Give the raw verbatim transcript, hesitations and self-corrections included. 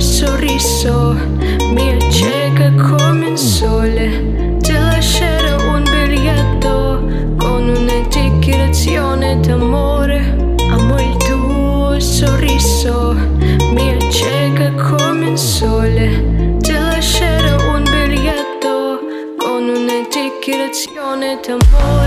sorriso mi acceca come un sole. Ti lascerò un biglietto con una dichiarazione d'amore. Amo il tuo sorriso, mi acceca come un sole. Ti lascerò un biglietto con una dichiarazione d'amore.